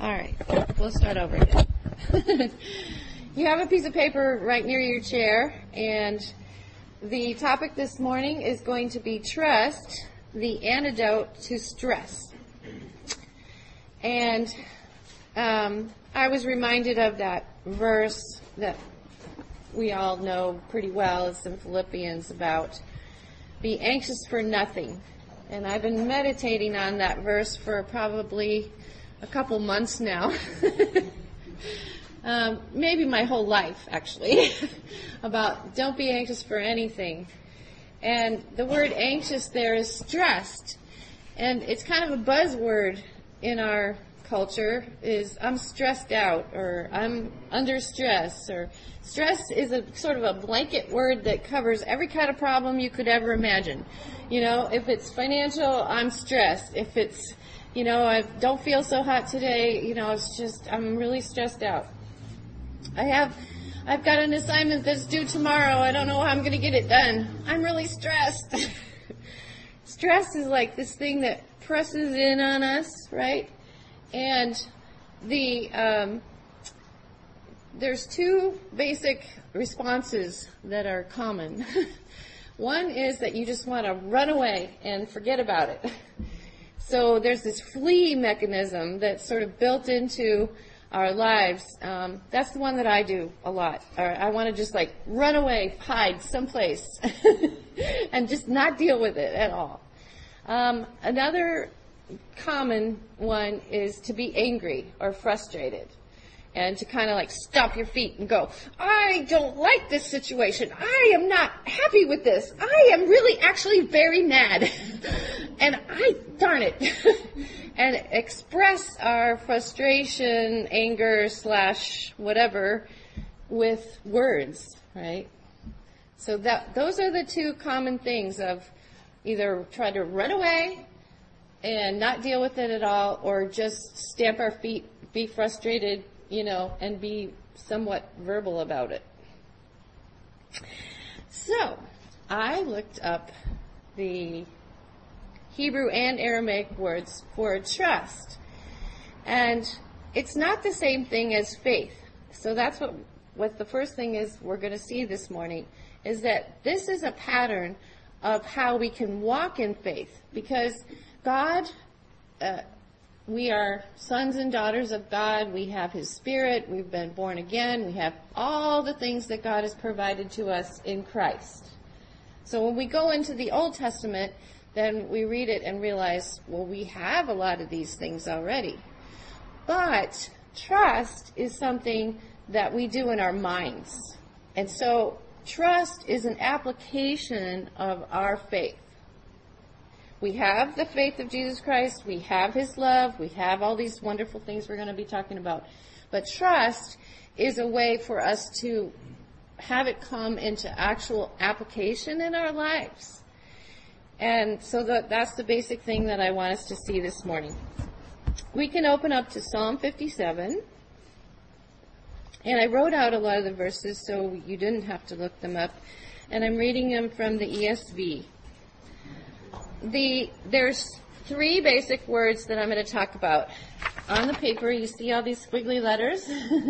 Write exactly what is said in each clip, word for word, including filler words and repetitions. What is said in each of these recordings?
All right, we'll start over again. You have a piece of paper right near your chair, and the topic this morning is going to be trust, the antidote to stress. And um, I was reminded of that verse that we all know pretty well. It's in Philippians about be anxious for nothing. And I've been meditating on that verse for probably a couple months now. um, maybe my whole life, actually, about don't be anxious for anything. And the word anxious there is stressed. And it's kind of a buzzword in our culture, is I'm stressed out, or I'm under stress, or stress is a sort of a blanket word that covers every kind of problem you could ever imagine. You know, if it's financial, I'm stressed. If it's, you know, I don't feel so hot today, you know, it's just, I'm really stressed out. I have, I've got an assignment that's due tomorrow. I don't know how I'm going to get it done. I'm really stressed. Stress is like this thing that presses in on us, right? And the, um, there's two basic responses that are common. One is that you just want to run away and forget about it. So there's this flee mechanism that's sort of built into our lives. Um, that's the one that I do a lot. Or I want to just like run away, hide someplace, and just not deal with it at all. Um, another common one is to be angry or frustrated. And to kind of like stomp your feet and go, I don't like this situation. I am not happy with this. I am really actually very mad. And I, darn it. And express our frustration, anger, slash whatever with words, right? So that those are the two common things of either try to run away and not deal with it at all, or just stamp our feet, be frustrated, you know, and be somewhat verbal about it. So, I looked up the Hebrew and Aramaic words for trust. And it's not the same thing as faith. So that's what, what the first thing is we're going to see this morning, is that this is a pattern of how we can walk in faith. Because God, uh, we are sons and daughters of God. We have His Spirit. We've been born again. We have all the things that God has provided to us in Christ. So when we go into the Old Testament, then we read it and realize, well, we have a lot of these things already. But trust is something that we do in our minds. And so trust is an application of our faith. We have the faith of Jesus Christ. We have His love. We have all these wonderful things we're going to be talking about. But trust is a way for us to have it come into actual application in our lives. And so that, that's the basic thing that I want us to see this morning. We can open up to Psalm fifty-seven. And I wrote out a lot of the verses so you didn't have to look them up. And I'm reading them from the E S V. The, there's three basic words that I'm going to talk about. On the paper, you see all these squiggly letters?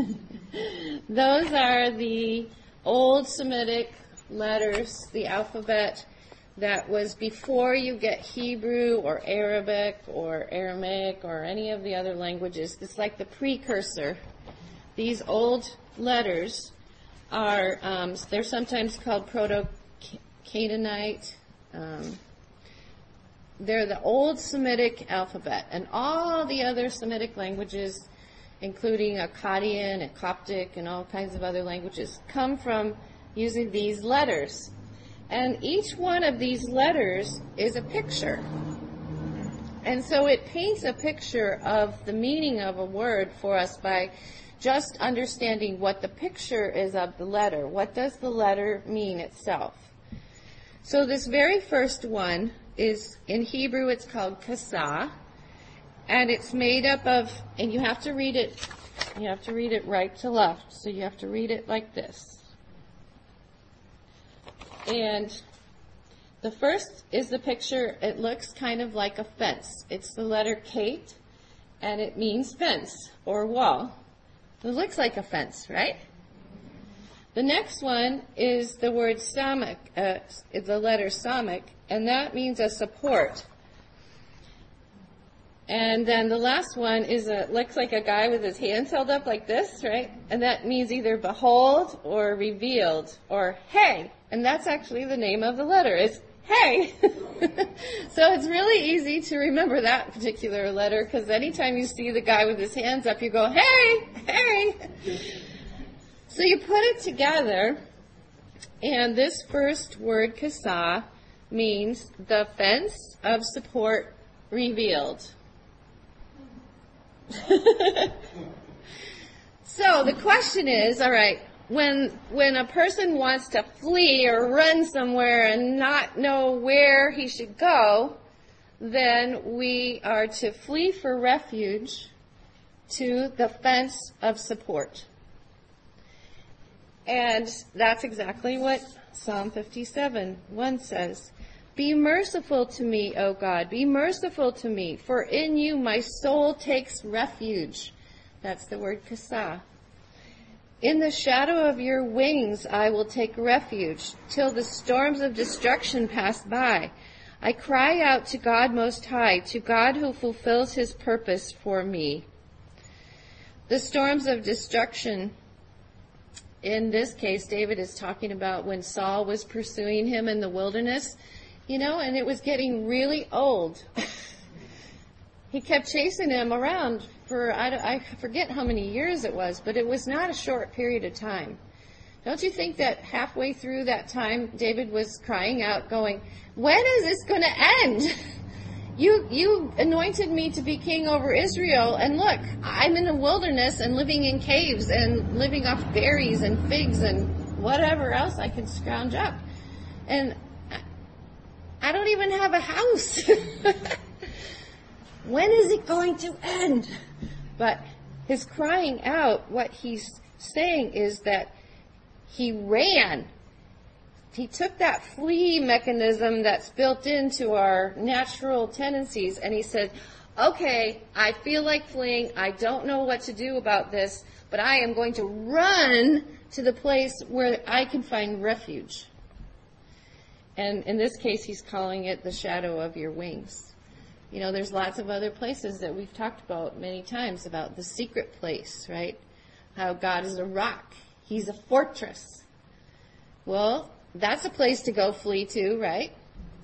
Those are the old Semitic letters, the alphabet that was before you get Hebrew or Arabic or Aramaic or any of the other languages. It's like the precursor. These old letters are, um, they're sometimes called Proto-Canaanite. Um, They're the old Semitic alphabet, and all the other Semitic languages, including Akkadian and Coptic and all kinds of other languages, come from using these letters. And each one of these letters is a picture. And so it paints a picture of the meaning of a word for us by just understanding what the picture is of the letter. What does the letter mean itself? So this very first one is, in Hebrew, it's called Kasah, and it's made up of, and you have to read it, you have to read it right to left, so you have to read it like this. And the first is the picture, it looks kind of like a fence. It's the letter Kate, and it means fence or wall. It looks like a fence, right? The next one is the word samach, uh, the letter samach, and that means a support. And then the last one is a looks like a guy with his hands held up like this, right? And that means either behold or revealed or hey. And that's actually the name of the letter. It's hey. So it's really easy to remember that particular letter, because anytime you see the guy with his hands up, you go, hey, hey. So you put it together, and this first word, kasa, means the fence of support revealed. So the question is, all right, when when a person wants to flee or run somewhere and not know where he should go, then we are to flee for refuge to the fence of support. And that's exactly what Psalm fifty-seven one says. Be merciful to me, O God, be merciful to me, for in you my soul takes refuge. That's the word kasa. In the shadow of your wings I will take refuge, till the storms of destruction pass by. I cry out to God Most High, to God who fulfills his purpose for me. The storms of destruction, in this case, David is talking about when Saul was pursuing him in the wilderness, you know, and it was getting really old. He kept chasing him around for, I, I forget how many years it was, but it was not a short period of time. Don't you think that halfway through that time, David was crying out, going, when is this going to end? You, you anointed me to be king over Israel, and look, I'm in the wilderness and living in caves and living off berries and figs and whatever else I can scrounge up. And I don't even have a house. When is it going to end? But his crying out, what he's saying is that he ran. He took that flee mechanism that's built into our natural tendencies, and he said, okay, I feel like fleeing. I don't know what to do about this, but I am going to run to the place where I can find refuge. And in this case, he's calling it the shadow of your wings. You know, there's lots of other places that we've talked about many times, about the secret place, right? How God is a rock. He's a fortress. Well, that's a place to go flee to, right?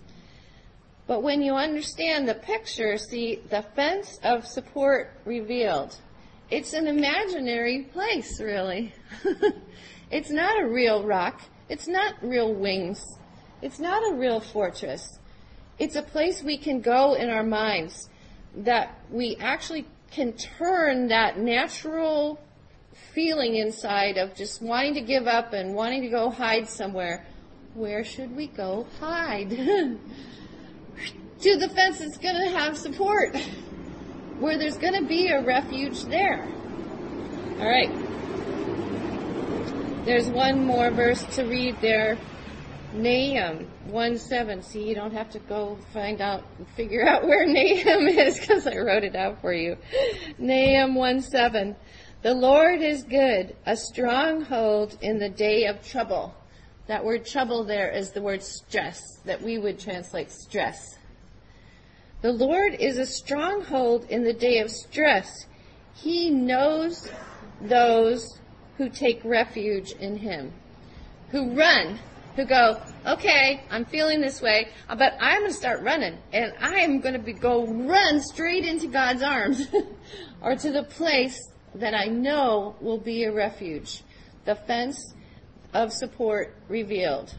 But when you understand the picture, see, the fence of support revealed. It's an imaginary place, really. It's not a real rock. It's not real wings. It's not a real fortress. It's a place we can go in our minds that we actually can turn that natural feeling inside of just wanting to give up and wanting to go hide somewhere. Where should we go hide? To the fence that's going to have support, where there's going to be a refuge there. All right. There's one more verse to read there. Nahum one seven. See, you don't have to go find out and figure out where Nahum is, because I wrote it out for you. Nahum one seven. The Lord is good, a stronghold in the day of trouble. That word trouble there is the word stress, that we would translate stress. The Lord is a stronghold in the day of stress. He knows those who take refuge in him, who run, who go, okay, I'm feeling this way, but I'm going to start running, and I'm going to be, go run straight into God's arms, or to the place that I know will be a refuge, the fence of support revealed.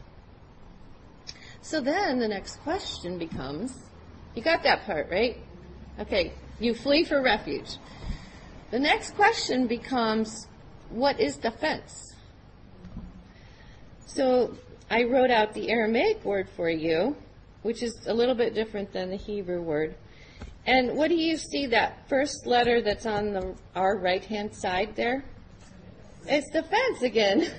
So then the next question becomes, you got that part, right? Okay, you flee for refuge. The next question becomes, what is the fence? So I wrote out the Aramaic word for you, which is a little bit different than the Hebrew word. And what do you see, that first letter that's on the our right-hand side there? It's the fence again.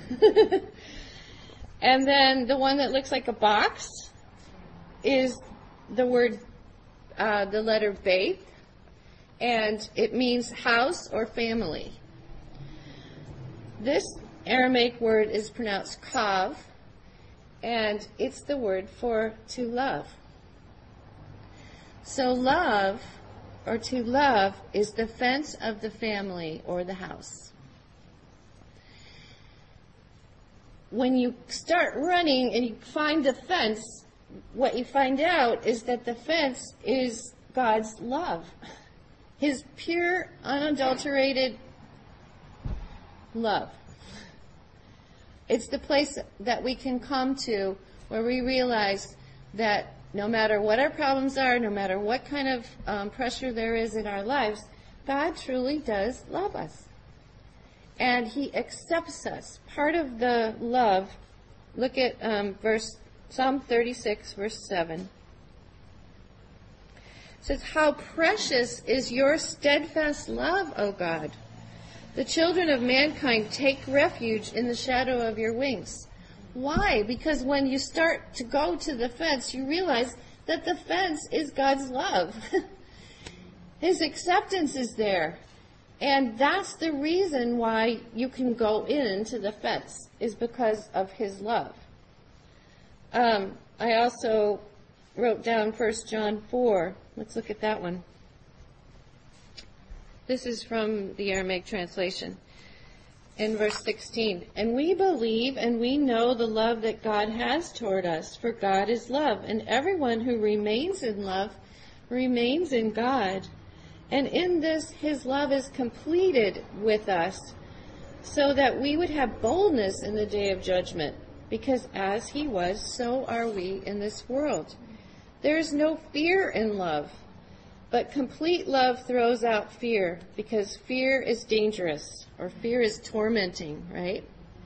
And then the one that looks like a box is the word, uh, the letter Beth. and it means house or family. This Aramaic word is pronounced kav, and it's the word for to love. So love, or to love, is the fence of the family or the house. When you start running and you find the fence, what you find out is that the fence is God's love. His pure, unadulterated love. It's the place that we can come to where we realize that no matter what our problems are, no matter what kind of um, pressure there is in our lives, God truly does love us. And He accepts us. Part of the love, look at um, verse Psalm thirty-six, verse seven. It says, "How precious is your steadfast love, O God! The children of mankind take refuge in the shadow of your wings." Why? Because when you start to go to the fence, you realize that the fence is God's love. His acceptance is there. And that's the reason why you can go into the fence, is because of His love. Um, I also wrote down First John four. Let's look at that one. This is from the Aramaic translation. In verse sixteen, "And we believe and we know the love that God has toward us, for God is love, and everyone who remains in love remains in God. And in this His love is completed with us, so that we would have boldness in the day of judgment, because as He was, so are we in this world. There is no fear in love, but complete love throws out fear, because fear is dangerous, or fear is tormenting, right?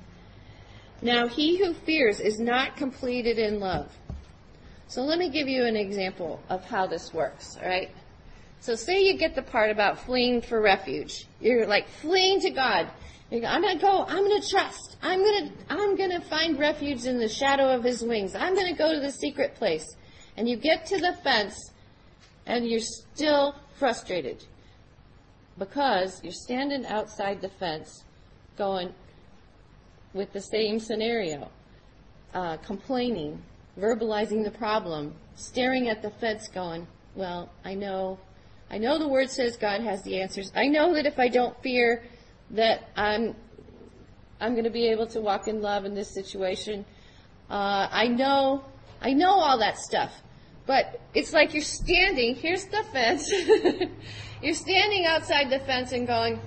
Now, he who fears is not completed in love." So let me give you an example of how this works, all right? So say you get the part about fleeing for refuge. You're like fleeing to God. You go, I'm going to go, I'm going to trust. I'm going to I'm going to find refuge in the shadow of His wings. I'm going to go to the secret place. And you get to the fence, and you're still frustrated because you're standing outside the fence going with the same scenario, uh, complaining, verbalizing the problem, staring at the fence going, well, I know, I know the Word says God has the answers. I know that if I don't fear, that I'm, I'm going to be able to walk in love in this situation. Uh, I know, I know all that stuff. But it's like you're standing, here's the fence, you're standing outside the fence and going,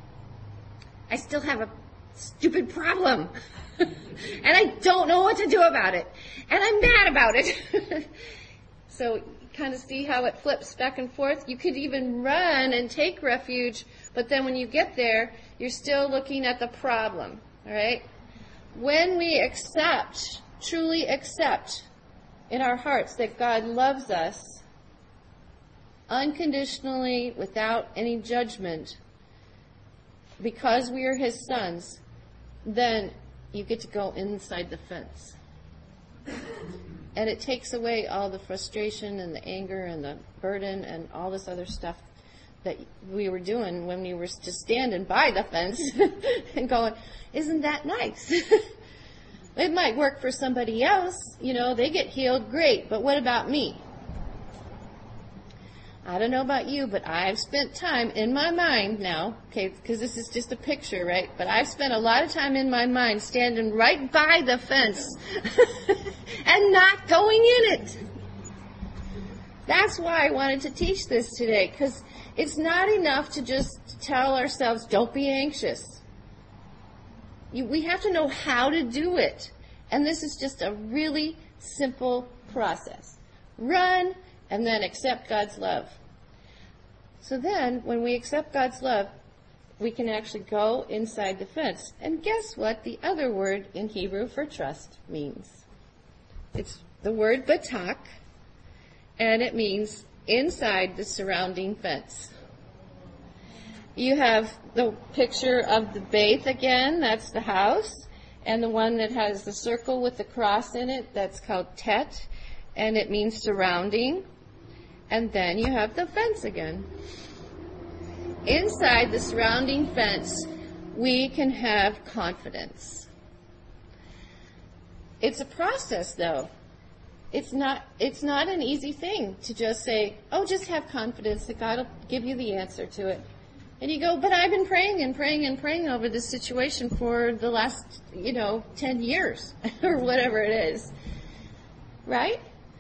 I still have a stupid problem, and I don't know what to do about it, and I'm mad about it. So you kind of see how it flips back and forth. You could even run and take refuge, but then when you get there, you're still looking at the problem, all right? When we accept, truly accept, in our hearts that God loves us unconditionally, without any judgment, because we are His sons, then you get to go inside the fence. And it takes away all the frustration and the anger and the burden and all this other stuff that we were doing when we were just standing by the fence and going, isn't that nice? It might work for somebody else, you know, they get healed, great, but what about me? I don't know about you, but I've spent time in my mind now, okay, because this is just a picture, right? But I've spent a lot of time in my mind standing right by the fence and not going in it. That's why I wanted to teach this today, because it's not enough to just tell ourselves, don't be anxious. You, we have to know how to do it. And this is just a really simple process. Run and then accept God's love. So then, when we accept God's love, we can actually go inside the fence. And guess what the other word in Hebrew for trust means? It's the word batak, and it means inside the surrounding fence. You have the picture of the Beit again, that's the house, and the one that has the circle with the cross in it, that's called Tet, and it means surrounding. And then you have the fence again. inside the surrounding fence, we can have confidence. It's a process, though. It's not, it's not an easy thing to just say, oh, just have confidence that God will give you the answer to it. And you go, but I've been praying and praying and praying over this situation for the last, you know, ten years or whatever it is. Right?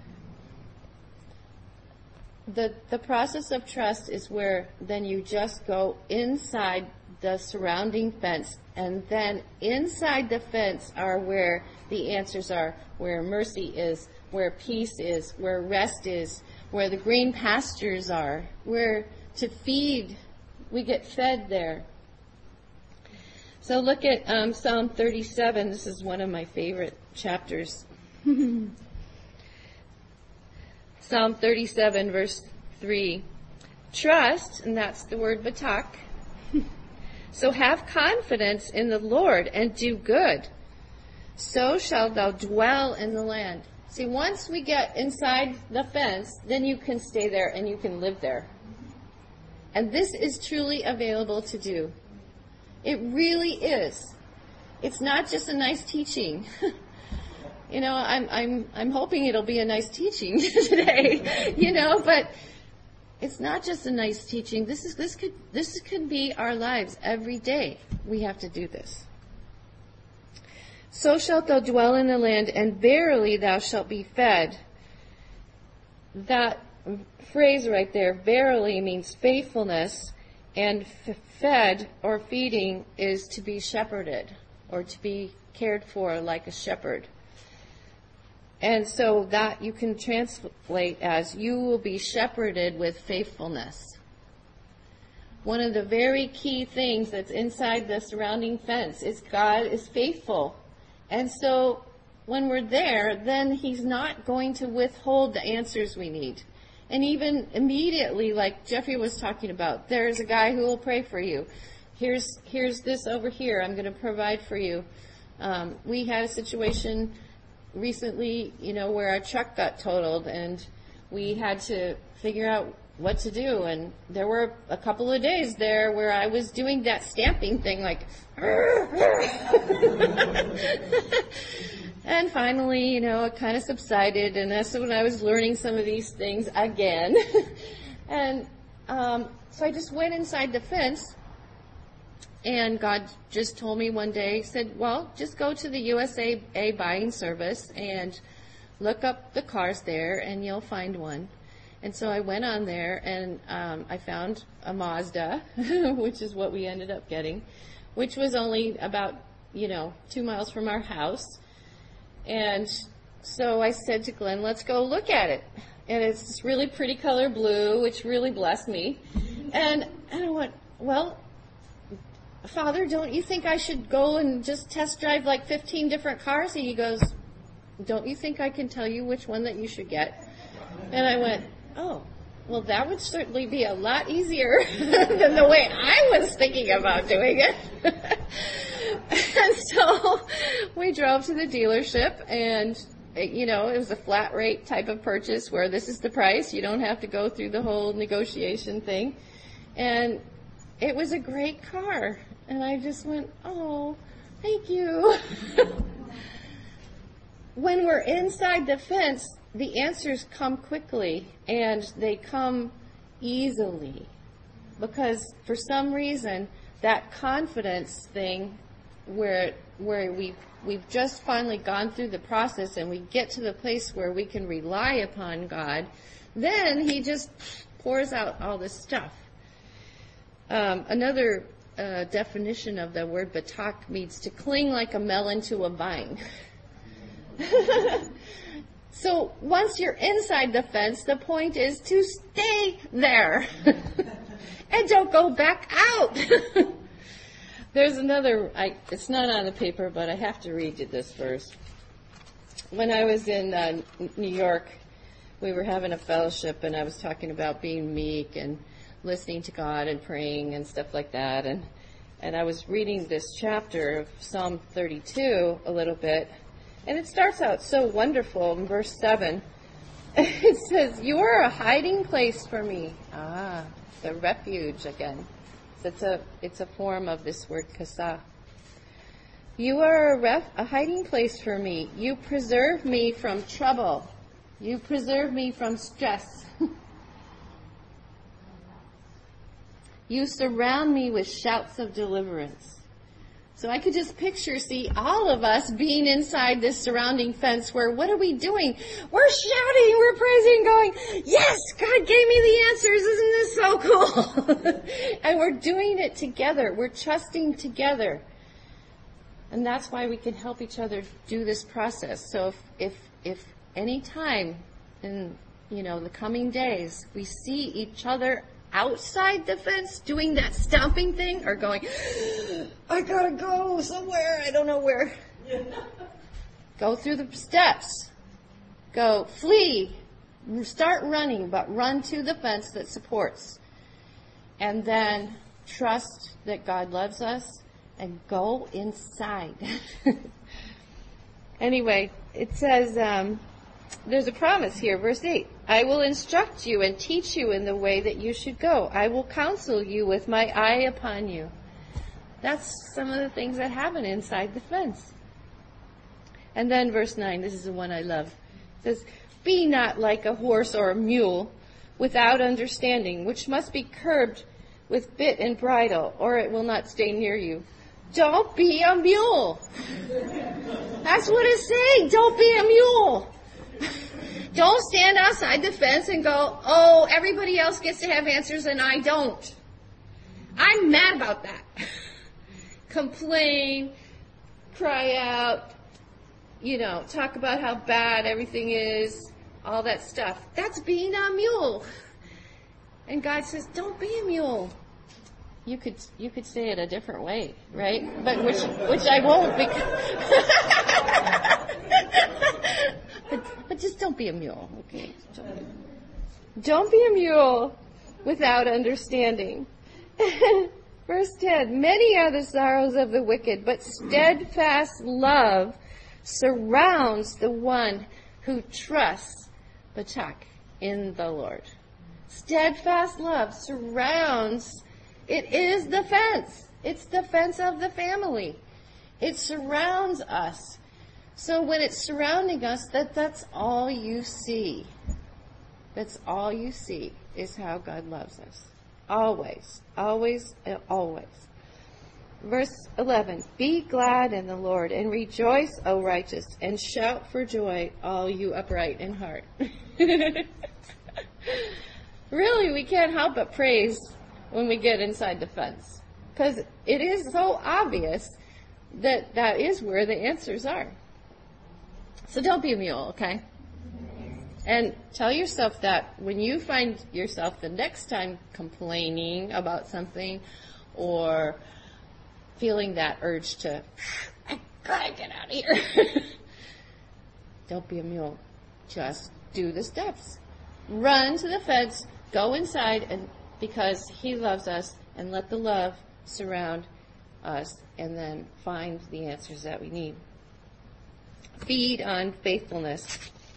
The the process of trust is where then you just go inside the surrounding fence, and then inside the fence are where the answers are, where mercy is, where peace is, where rest is, where the green pastures are, where to feed, we get fed there. So look at um, Psalm thirty-seven. This is one of my favorite chapters. Psalm thirty-seven, verse three. Trust, and that's the word batak. So have confidence in the Lord and do good. So shalt thou dwell in the land. See, once we get inside the fence, then you can stay there and you can live there. And this is truly available to do. It really is. It's not just a nice teaching. You know, I'm I'm I'm hoping it'll be a nice teaching today, you know, but it's not just a nice teaching. This is this could this could be our lives every day. We have to do this. So shalt thou dwell in the land, and verily thou shalt be fed. That phrase right there, verily, means faithfulness, and f- fed or feeding is to be shepherded or to be cared for like a shepherd. And so that you can translate as, you will be shepherded with faithfulness. One of the very key things that's inside the surrounding fence is God is faithful. And so when we're there, then he's not going to withhold the answers we need. And even immediately, like Jeffrey was talking about, there's a guy who will pray for you. Here's here's this over here. I'm going to provide for you. Um, we had a situation recently, you know, where our truck got totaled, and we had to figure out what to do. And there were a couple of days there where I was doing that stamping thing, like, and finally, you know, it kind of subsided, and that's when I was learning some of these things again. And um, so I just went inside the fence, and God just told me one day, he said, well, just go to the U S A buying service and look up the cars there, and you'll find one. And so I went on there, and um, I found a Mazda, which is what we ended up getting, which was only about, you know, two miles from our house. And so I said to Glenn, let's go look at it. And it's this really pretty color blue, which really blessed me. And, and I went, well, Father, don't you think I should go and just test drive like fifteen different cars? And he goes, don't you think I can tell you which one that you should get? And I went, oh, well, that would certainly be a lot easier than the way I was thinking about doing it. And so we drove to the dealership, and, you know, it was a flat rate type of purchase where this is the price. You don't have to go through the whole negotiation thing. And it was a great car. And I just went, oh, thank you. When we're inside the fence, the answers come quickly, and they come easily. Because for some reason, that confidence thing, where where we've, we've just finally gone through the process and we get to the place where we can rely upon God, then he just pours out all this stuff. Um, another uh, definition of the word batak means to cling like a melon to a vine. So once you're inside the fence, the point is to stay there and don't go back out. There's another, I, it's not on the paper, but I have to read you this first. When I was in uh, New York, we were having a fellowship, and I was talking about being meek and listening to God and praying and stuff like that. And, and I was reading this chapter of Psalm thirty-two a little bit. And it starts out so wonderful in verse seven. It says, you are a hiding place for me. Ah, the refuge again. So it's a it's a form of this word kasa. You are a, ref, a hiding place for me. You preserve me from trouble. You preserve me from stress. You surround me with shouts of deliverance. So I could just picture, see, all of us being inside this surrounding fence where what are we doing? We're shouting, we're praising, going, yes, God gave me the answers. Isn't this so cool? And we're doing it together. We're trusting together. And that's why we can help each other do this process. So if, if, if any time in, you know, the coming days, we see each other outside the fence doing that stomping thing or going, I gotta go somewhere, I don't know where. Go through the steps. Go, flee. Start running, but run to the fence that supports. And then trust that God loves us and go inside. Anyway, it says, um, there's a promise here, verse eight. I will instruct you and teach you in the way that you should go. I will counsel you with my eye upon you. That's some of the things that happen inside the fence. And then verse nine, this is the one I love. It says, be not like a horse or a mule without understanding, which must be curbed with bit and bridle, or it will not stay near you. Don't be a mule. That's what it's saying. Don't be a mule. Don't stand outside the fence and go, oh, everybody else gets to have answers and I don't. I'm mad about that. Complain, cry out, you know, talk about how bad everything is, all that stuff. That's being a mule. And God says, don't be a mule. You could you could say it a different way, right? But which which I won't because but, but just don't be a mule, okay? Don't be, don't be a mule without understanding. Verse ten, many are the sorrows of the wicked, but steadfast love surrounds the one who trusts Batak in the Lord. Steadfast love surrounds. It is the fence. It's the fence of the family. It surrounds us. So when it's surrounding us, that, that's all you see. That's all you see is how God loves us. Always, always, and always. Verse eleven, be glad in the Lord and rejoice, O righteous, and shout for joy, all you upright in heart. Really, we can't help but praise when we get inside the fence. Because it is so obvious that that is where the answers are. So don't be a mule, okay? And tell yourself that when you find yourself the next time complaining about something or feeling that urge to, I gotta get out of here. Don't be a mule. Just do the steps. Run to the fence, go inside, and because He loves us, and let the love surround us, and then find the answers that we need. Feed on faithfulness.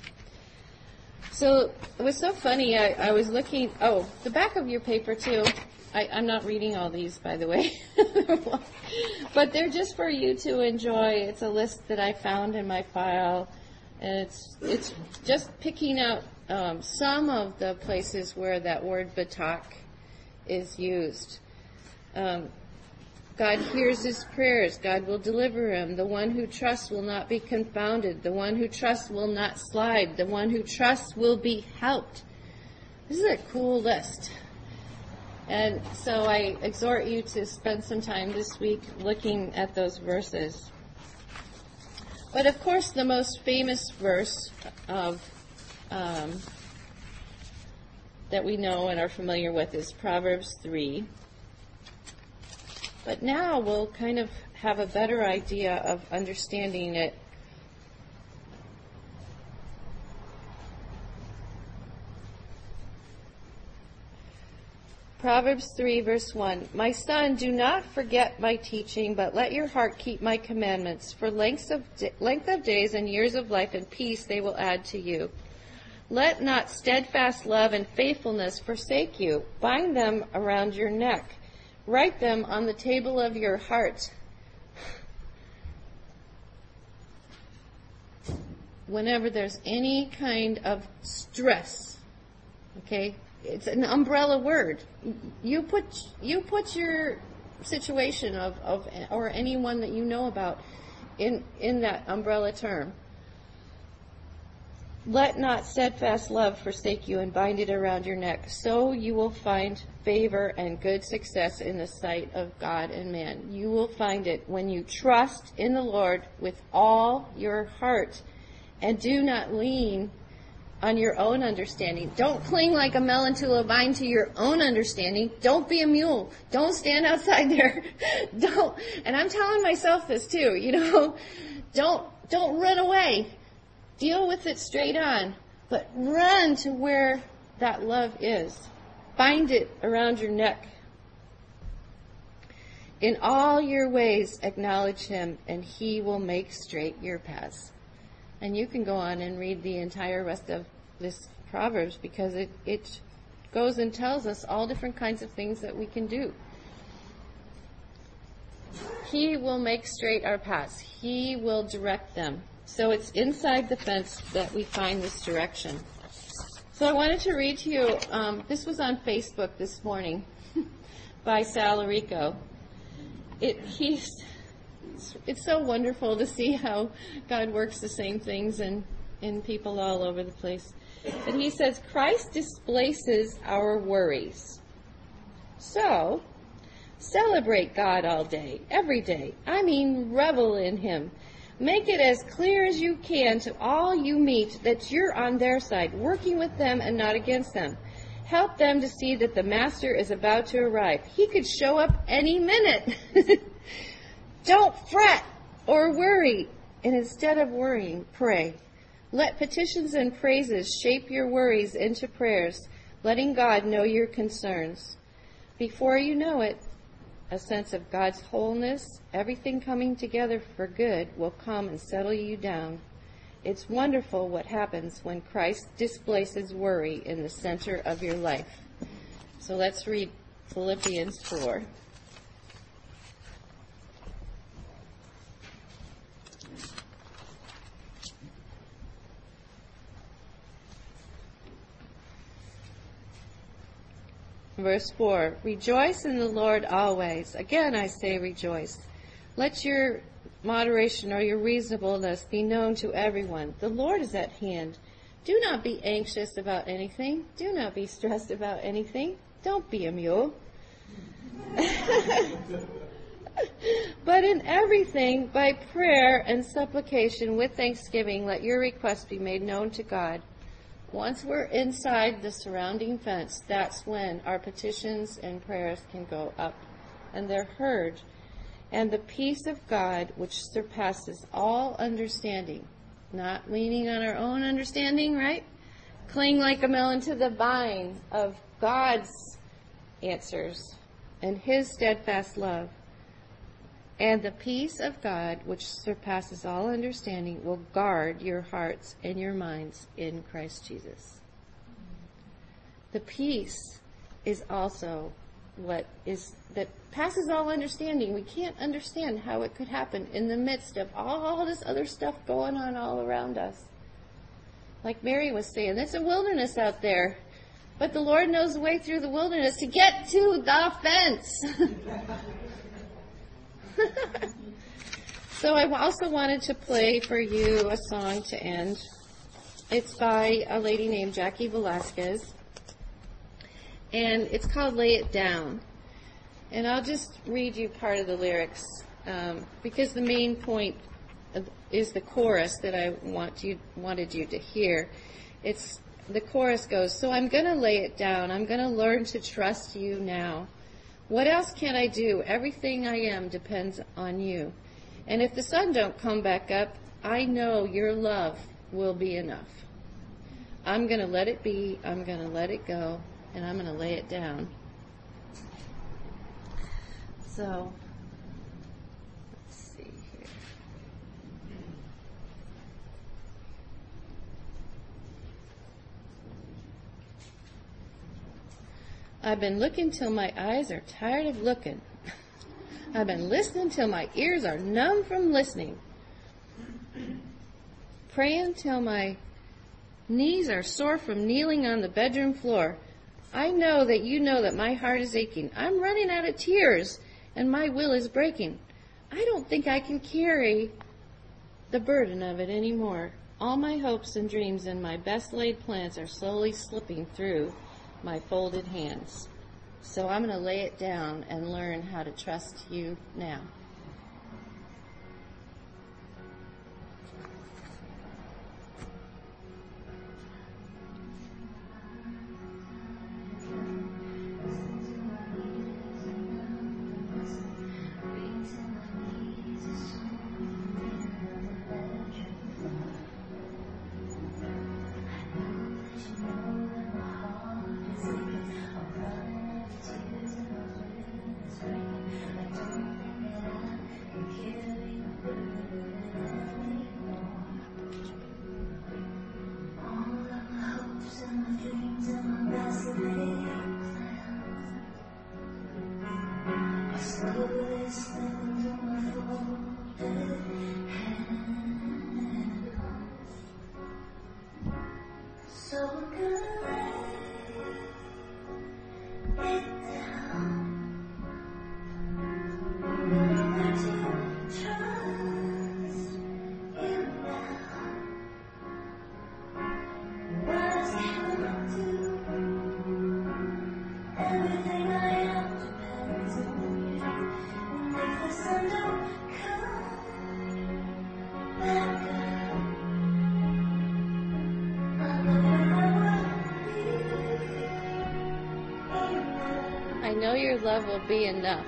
So it was so funny. I, I was looking. Oh, the back of your paper too. I, I'm not reading all these, by the way, but they're just for you to enjoy. It's a list that I found in my file, and it's it's just picking out um, some of the places where that word batak is used. Um, God hears his prayers. God will deliver him. The one who trusts will not be confounded. The one who trusts will not slide. The one who trusts will be helped. This is a cool list. And so I exhort you to spend some time this week looking at those verses. But of course, the most famous verse of um, that we know and are familiar with is Proverbs three. But now we'll kind of have a better idea of understanding it. Proverbs three, verse one. My son, do not forget my teaching, but let your heart keep my commandments. For length of, length of days and years of life and peace they will add to you. Let not steadfast love and faithfulness forsake you. Bind them around your neck. Write them on the table of your heart. Whenever there's any kind of stress, okay, it's an umbrella word. You put you put your situation of, of or anyone that you know about in in that umbrella term. Let not steadfast love forsake you, and bind it around your neck. So you will find favor and good success in the sight of God and man. You will find it when you trust in the Lord with all your heart, and do not lean on your own understanding. Don't cling like a melon to a vine to your own understanding. Don't be a mule. Don't stand outside there. Don't. And I'm telling myself this too. You know, don't don't run away. Deal with it straight on, but run to where that love is. Bind it around your neck. In all your ways acknowledge him, and he will make straight your paths. And you can go on and read the entire rest of this Proverbs, because it, it goes and tells us all different kinds of things that we can do. He will make straight our paths. He will direct them. So it's inside the fence that we find this direction. So I wanted to read to you, um, this was on Facebook this morning by Sal Arico. It, he's, it's so wonderful to see how God works the same things in, in people all over the place. But he says, Christ displaces our worries. So, celebrate God all day, every day. I mean, revel in him. Make it as clear as you can to all you meet that you're on their side, working with them and not against them. Help them to see that the Master is about to arrive. He could show up any minute. Don't fret or worry, and instead of worrying, pray. Let petitions and praises shape your worries into prayers, letting God know your concerns. Before you know it, a sense of God's wholeness, everything coming together for good, will come and settle you down. It's wonderful what happens when Christ displaces worry in the center of your life. So let's read Philippians four. Verse four, rejoice in the Lord always. Again I say rejoice. Let your moderation or your reasonableness be known to everyone. The Lord is at hand. Do not be anxious about anything. Do not be stressed about anything. Don't be a mule. But in everything, by prayer and supplication with thanksgiving, let your requests be made known to God. Once we're inside the surrounding fence, that's when our petitions and prayers can go up, and they're heard. And the peace of God, which surpasses all understanding, not leaning on our own understanding, right? Cling like a melon to the vine of God's answers and his steadfast love. And the peace of God, which surpasses all understanding, will guard your hearts and your minds in Christ Jesus. The peace is also what is that passes all understanding. We can't understand how it could happen in the midst of all this other stuff going on all around us. Like Mary was saying, there's a wilderness out there, but the Lord knows the way through the wilderness to get to the fence. So I also wanted to play for you a song to end. It's by a lady named Jackie Velasquez, and it's called Lay It Down. And I'll just read you part of the lyrics, um, because the main point is the chorus that I want you wanted you to hear. It's the chorus goes, so I'm going to lay it down. I'm going to learn to trust you now. What else can I do? Everything I am depends on you. And if the sun don't come back up, I know your love will be enough. I'm going to let it be. I'm going to let it go. And I'm going to lay it down. So, let's see here. I've been looking till my eyes are tired of looking. I've been listening till my ears are numb from listening. Praying till my knees are sore from kneeling on the bedroom floor. I know that you know that my heart is aching. I'm running out of tears, and my will is breaking. I don't think I can carry the burden of it anymore. All my hopes and dreams and my best laid plans are slowly slipping through my folded hands. So I'm going to lay it down and learn how to trust you now. I know your love will be enough.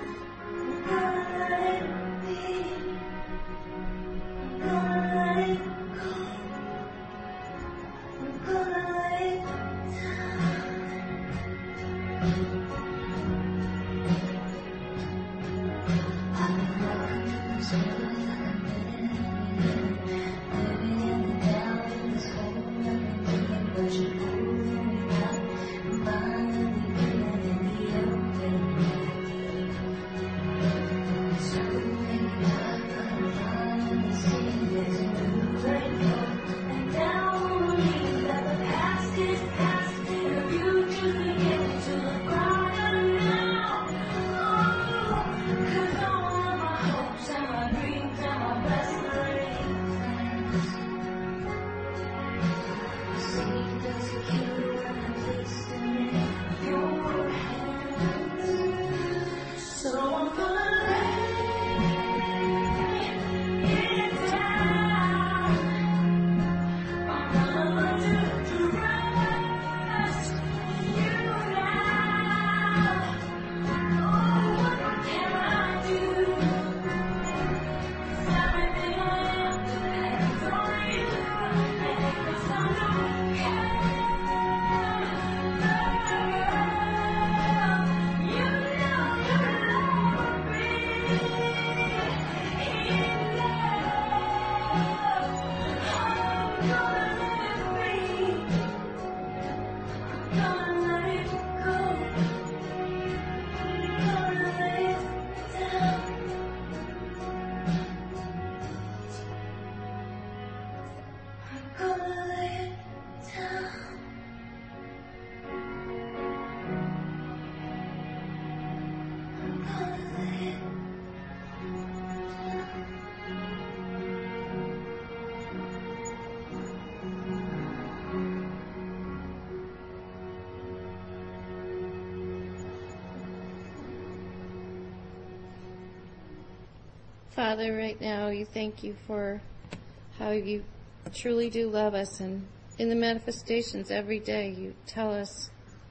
Father, right now, you thank you for how you truly do love us, and in the manifestations every day you tell us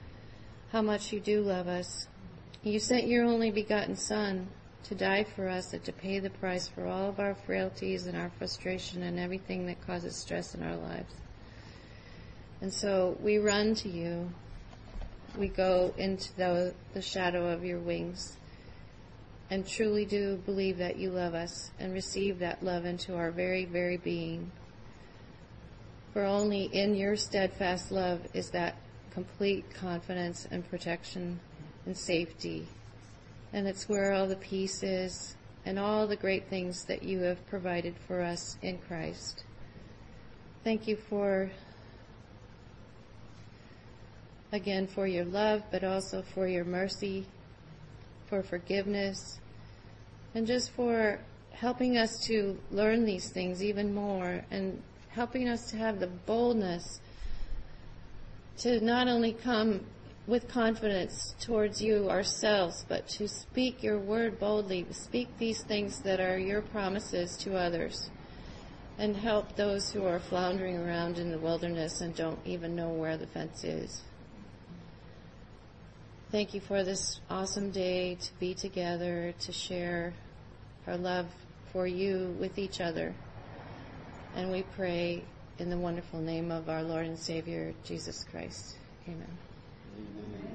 how much you do love us. You sent your only begotten Son to die for us and to pay the price for all of our frailties and our frustration and everything that causes stress in our lives. And so we run to you. We go into the, the shadow of your wings and truly do believe that you love us and receive that love into our very, very being. For only in your steadfast love is that complete confidence and protection and safety. And it's where all the peace is and all the great things that you have provided for us in Christ. Thank you for, again, for your love, but also for your mercy, for forgiveness, and just for helping us to learn these things even more and helping us to have the boldness to not only come with confidence towards you ourselves, but to speak your word boldly, speak these things that are your promises to others, and help those who are floundering around in the wilderness and don't even know where the fence is. Thank you for this awesome day to be together, to share our love for you with each other. And we pray in the wonderful name of our Lord and Savior, Jesus Christ. Amen. Amen.